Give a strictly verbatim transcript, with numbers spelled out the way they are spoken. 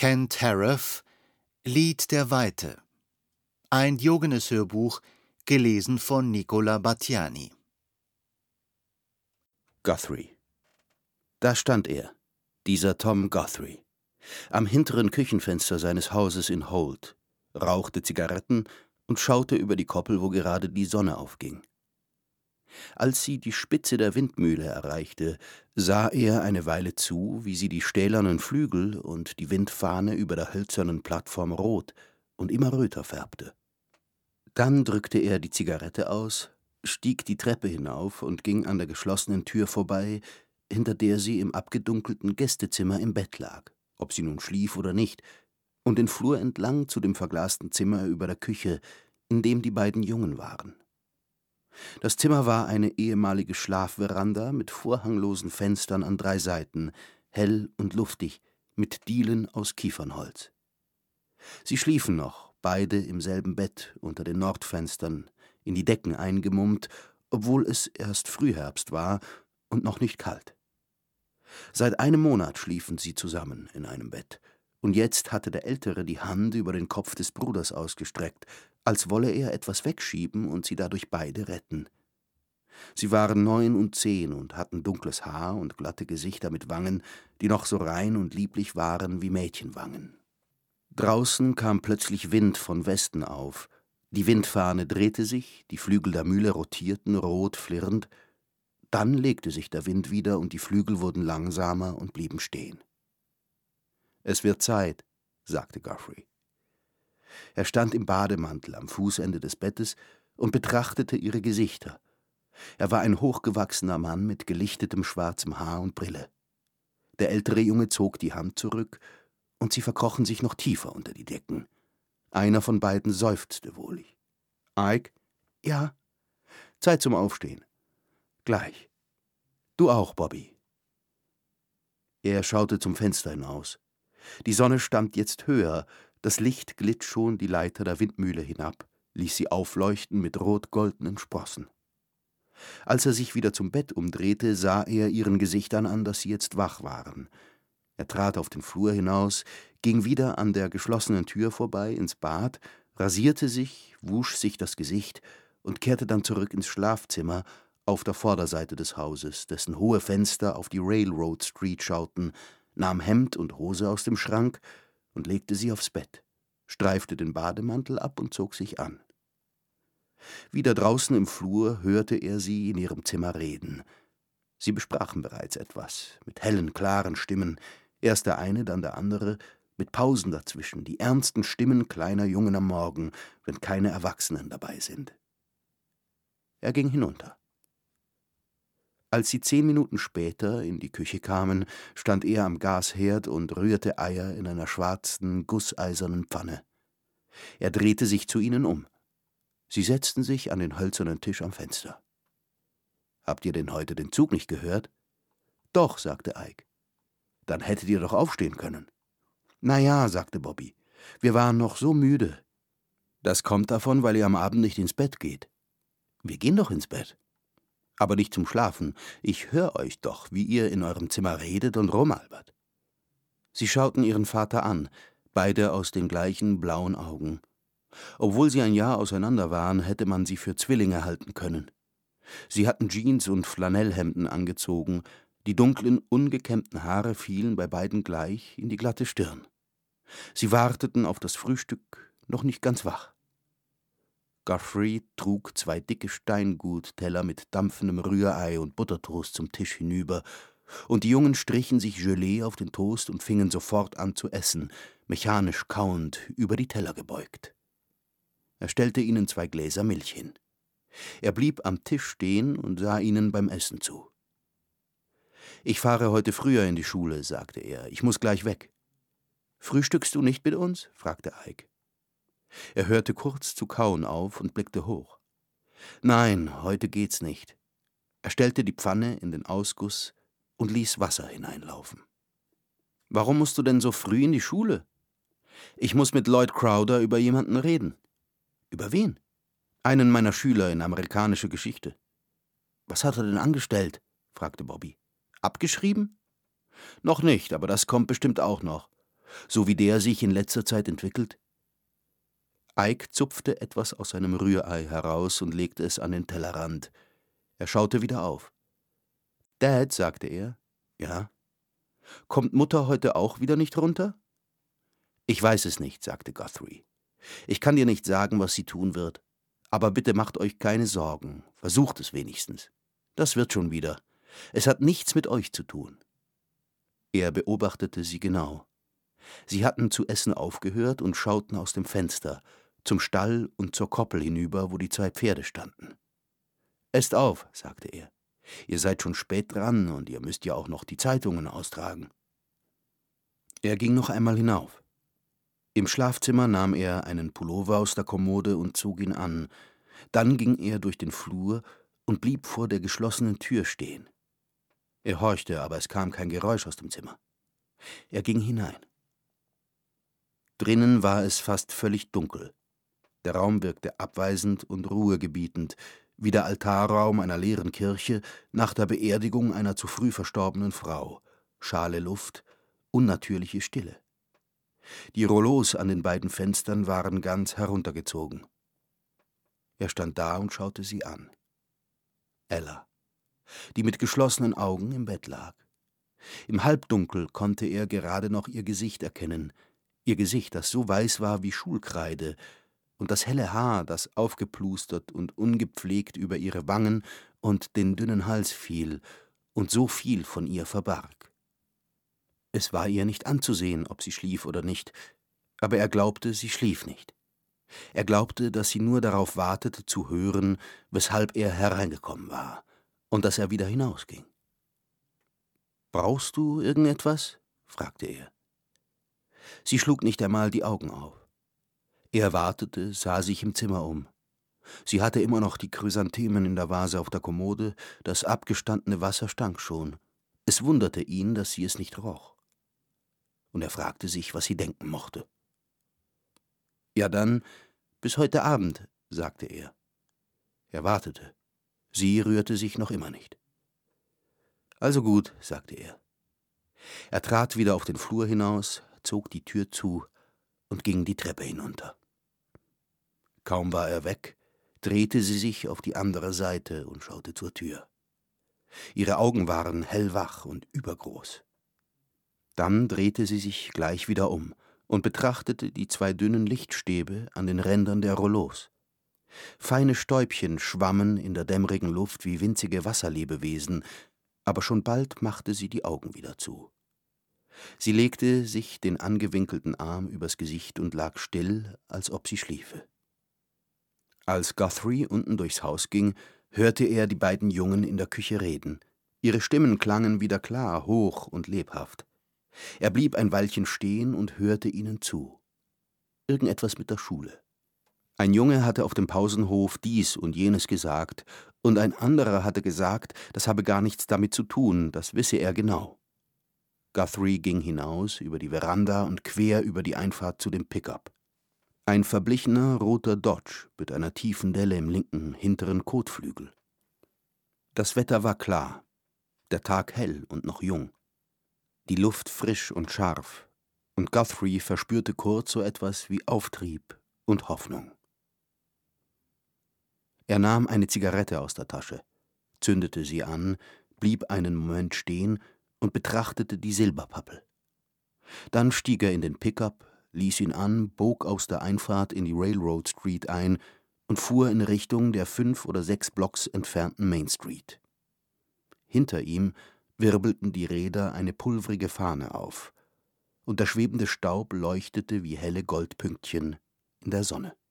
Ken Tariff, Lied der Weite. Ein Diogenes-Hörbuch, gelesen von Nicola Battiani. Guthrie. Da stand er, dieser Tom Guthrie, am hinteren Küchenfenster seines Hauses in Holt, rauchte Zigaretten und schaute über die Koppel, wo gerade die Sonne aufging. Als sie die Spitze der Windmühle erreichte, sah er eine Weile zu, wie sie die stählernen Flügel und die Windfahne über der hölzernen Plattform rot und immer röter färbte. Dann drückte er die Zigarette aus, stieg die Treppe hinauf und ging an der geschlossenen Tür vorbei, hinter der sie im abgedunkelten Gästezimmer im Bett lag, ob sie nun schlief oder nicht, und den Flur entlang zu dem verglasten Zimmer über der Küche, in dem die beiden Jungen waren. Das Zimmer war eine ehemalige Schlafveranda mit vorhanglosen Fenstern an drei Seiten, hell und luftig, mit Dielen aus Kiefernholz. Sie schliefen noch, beide im selben Bett unter den Nordfenstern, in die Decken eingemummt, obwohl es erst Frühherbst war und noch nicht kalt. Seit einem Monat schliefen sie zusammen in einem Bett, und jetzt hatte der Ältere die Hand über den Kopf des Bruders ausgestreckt, als wolle er etwas wegschieben und sie dadurch beide retten. Sie waren neun und zehn und hatten dunkles Haar und glatte Gesichter mit Wangen, die noch so rein und lieblich waren wie Mädchenwangen. Draußen kam plötzlich Wind von Westen auf, die Windfahne drehte sich, die Flügel der Mühle rotierten rot flirrend, dann legte sich der Wind wieder und die Flügel wurden langsamer und blieben stehen. »Es wird Zeit«, sagte Guthrie. Er stand im Bademantel am Fußende des Bettes und betrachtete ihre Gesichter. Er war ein hochgewachsener Mann mit gelichtetem schwarzem Haar und Brille. Der ältere Junge zog die Hand zurück, und sie verkrochen sich noch tiefer unter die Decken. Einer von beiden seufzte wohlig. »Ike?« »Ja.« »Zeit zum Aufstehen.« »Gleich.« »Du auch, Bobby.« Er schaute zum Fenster hinaus. Die Sonne stand jetzt höher, das Licht glitt schon die Leiter der Windmühle hinab, ließ sie aufleuchten mit rot-goldenen Sprossen. Als er sich wieder zum Bett umdrehte, sah er ihren Gesichtern an, dass sie jetzt wach waren. Er trat auf den Flur hinaus, ging wieder an der geschlossenen Tür vorbei ins Bad, rasierte sich, wusch sich das Gesicht und kehrte dann zurück ins Schlafzimmer auf der Vorderseite des Hauses, dessen hohe Fenster auf die Railroad Street schauten, nahm Hemd und Hose aus dem Schrank und legte sie aufs Bett, streifte den Bademantel ab und zog sich an. Wieder draußen im Flur hörte er sie in ihrem Zimmer reden. Sie besprachen bereits etwas, mit hellen, klaren Stimmen, erst der eine, dann der andere, mit Pausen dazwischen, die ernsten Stimmen kleiner Jungen am Morgen, wenn keine Erwachsenen dabei sind. Er ging hinunter. Als sie zehn Minuten später in die Küche kamen, stand er am Gasherd und rührte Eier in einer schwarzen, gusseisernen Pfanne. Er drehte sich zu ihnen um. Sie setzten sich an den hölzernen Tisch am Fenster. »Habt ihr denn heute den Zug nicht gehört?« »Doch«, sagte Ike. »Dann hättet ihr doch aufstehen können.« »Na ja«, sagte Bobby, »wir waren noch so müde.« »Das kommt davon, weil ihr am Abend nicht ins Bett geht.« »Wir gehen doch ins Bett.« »Aber nicht zum Schlafen. Ich höre euch doch, wie ihr in eurem Zimmer redet und rumalbert.« Sie schauten ihren Vater an, beide aus den gleichen blauen Augen. Obwohl sie ein Jahr auseinander waren, hätte man sie für Zwillinge halten können. Sie hatten Jeans und Flanellhemden angezogen, die dunklen, ungekämmten Haare fielen bei beiden gleich in die glatte Stirn. Sie warteten auf das Frühstück, noch nicht ganz wach. Guthrie trug zwei dicke Steingutteller mit dampfendem Rührei und Buttertoast zum Tisch hinüber, und die Jungen strichen sich Gelee auf den Toast und fingen sofort an zu essen, mechanisch kauend, über die Teller gebeugt. Er stellte ihnen zwei Gläser Milch hin. Er blieb am Tisch stehen und sah ihnen beim Essen zu. »Ich fahre heute früher in die Schule«, sagte er. »Ich muss gleich weg.« »Frühstückst du nicht mit uns?« fragte Ike. Er hörte kurz zu kauen auf und blickte hoch. »Nein, heute geht's nicht.« Er stellte die Pfanne in den Ausguss und ließ Wasser hineinlaufen. »Warum musst du denn so früh in die Schule?« »Ich muss mit Lloyd Crowder über jemanden reden.« »Über wen?« »Einen meiner Schüler in amerikanische Geschichte.« »Was hat er denn angestellt?« fragte Bobby. »Abgeschrieben?« »Noch nicht, aber das kommt bestimmt auch noch. So wie der sich in letzter Zeit entwickelt?« Ike zupfte etwas aus seinem Rührei heraus und legte es an den Tellerrand. Er schaute wieder auf. »Dad«, sagte er. »Ja?« »Kommt Mutter heute auch wieder nicht runter?« »Ich weiß es nicht«, sagte Guthrie. »Ich kann dir nicht sagen, was sie tun wird. Aber bitte macht euch keine Sorgen. Versucht es wenigstens. Das wird schon wieder. Es hat nichts mit euch zu tun.« Er beobachtete sie genau. Sie hatten zu essen aufgehört und schauten aus dem Fenster, zum Stall und zur Koppel hinüber, wo die zwei Pferde standen. »Esst auf«, sagte er. »Ihr seid schon spät dran und ihr müsst ja auch noch die Zeitungen austragen.« Er ging noch einmal hinauf. Im Schlafzimmer nahm er einen Pullover aus der Kommode und zog ihn an. Dann ging er durch den Flur und blieb vor der geschlossenen Tür stehen. Er horchte, aber es kam kein Geräusch aus dem Zimmer. Er ging hinein. Drinnen war es fast völlig dunkel. Der Raum wirkte abweisend und ruhegebietend, wie der Altarraum einer leeren Kirche nach der Beerdigung einer zu früh verstorbenen Frau. Schale Luft, unnatürliche Stille. Die Rollos an den beiden Fenstern waren ganz heruntergezogen. Er stand da und schaute sie an. Ella, die mit geschlossenen Augen im Bett lag. Im Halbdunkel konnte er gerade noch ihr Gesicht erkennen, ihr Gesicht, das so weiß war wie Schulkreide, und das helle Haar, das aufgeplustert und ungepflegt über ihre Wangen und den dünnen Hals fiel und so viel von ihr verbarg. Es war ihr nicht anzusehen, ob sie schlief oder nicht, aber er glaubte, sie schlief nicht. Er glaubte, dass sie nur darauf wartete, zu hören, weshalb er hereingekommen war und dass er wieder hinausging. »Brauchst du irgendetwas?« fragte er. Sie schlug nicht einmal die Augen auf. Er wartete, sah sich im Zimmer um. Sie hatte immer noch die Chrysanthemen in der Vase auf der Kommode, das abgestandene Wasser stank schon. Es wunderte ihn, dass sie es nicht roch. Und er fragte sich, was sie denken mochte. »Ja dann, bis heute Abend«, sagte er. Er wartete. Sie rührte sich noch immer nicht. »Also gut«, sagte er. Er trat wieder auf den Flur hinaus, zog die Tür zu und ging die Treppe hinunter. Kaum war er weg, drehte sie sich auf die andere Seite und schaute zur Tür. Ihre Augen waren hellwach und übergroß. Dann drehte sie sich gleich wieder um und betrachtete die zwei dünnen Lichtstäbe an den Rändern der Rollos. Feine Stäubchen schwammen in der dämmerigen Luft wie winzige Wasserlebewesen, aber schon bald machte sie die Augen wieder zu. Sie legte sich den angewinkelten Arm übers Gesicht und lag still, als ob sie schliefe. Als Guthrie unten durchs Haus ging, hörte er die beiden Jungen in der Küche reden. Ihre Stimmen klangen wieder klar, hoch und lebhaft. Er blieb ein Weilchen stehen und hörte ihnen zu. Irgendetwas mit der Schule. Ein Junge hatte auf dem Pausenhof dies und jenes gesagt, und ein anderer hatte gesagt, das habe gar nichts damit zu tun, das wisse er genau. Guthrie ging hinaus über die Veranda und quer über die Einfahrt zu dem Pickup. Ein verblichener roter Dodge mit einer tiefen Delle im linken hinteren Kotflügel. Das Wetter war klar, der Tag hell und noch jung, die Luft frisch und scharf, und Guthrie verspürte kurz so etwas wie Auftrieb und Hoffnung. Er nahm eine Zigarette aus der Tasche, zündete sie an, blieb einen Moment stehen und betrachtete die Silberpappel. Dann stieg er in den Pickup, ließ ihn an, bog aus der Einfahrt in die Railroad Street ein und fuhr in Richtung der fünf oder sechs Blocks entfernten Main Street. Hinter ihm wirbelten die Räder eine pulvrige Fahne auf, und der schwebende Staub leuchtete wie helle Goldpünktchen in der Sonne.